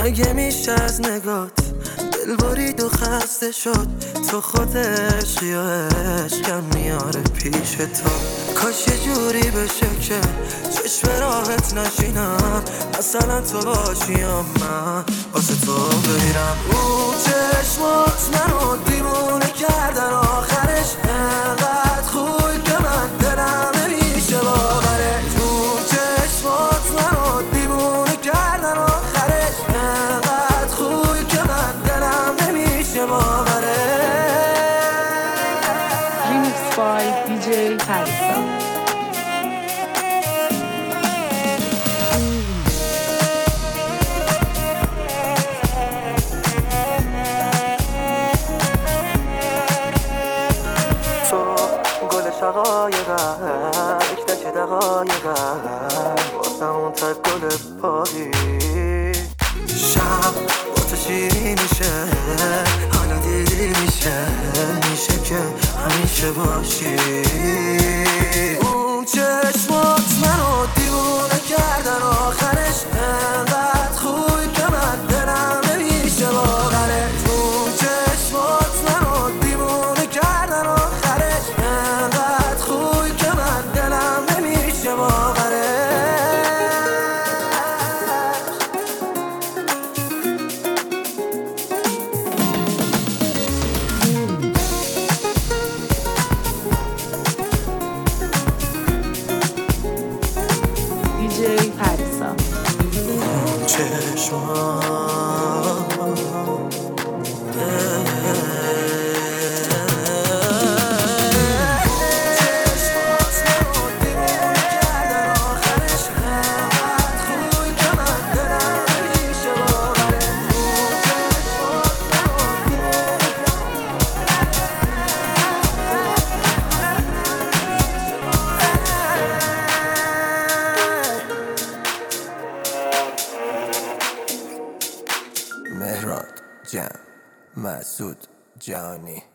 مگه میشه از نگات دل برید و خسته شد؟ تو خود عشقی یا عشقم میاره پیش تو. کاش یه جوری بشه که چشم راحت نشینم، مثلا تو باشی یا من واسه تو بمیرم. اون چشمات منو دیوونه کردن، آخرش انقدر خوبی که من دلم نمیشه باورش. اون چشمات منو دیوونه کردن، آخرش انقدر خوبی که من دلم نمیشه باورش. Remix by DJ Parisa. شقایقم یک تک دقایقم واسم اون تک گل پایی. شب با تو شیری میشه، حالا دیدی میشه که همیشه باشی. اون چشمات منو دیوونه کردن، آخرش انقدر خوبی که من دلم نمیشه باورش. اون چشمات منو دیوونه کردن، آخرش انقدر خوبی که من دلم نمیشه باورش. DJ Parisa. مهراد جان مسعود جانی.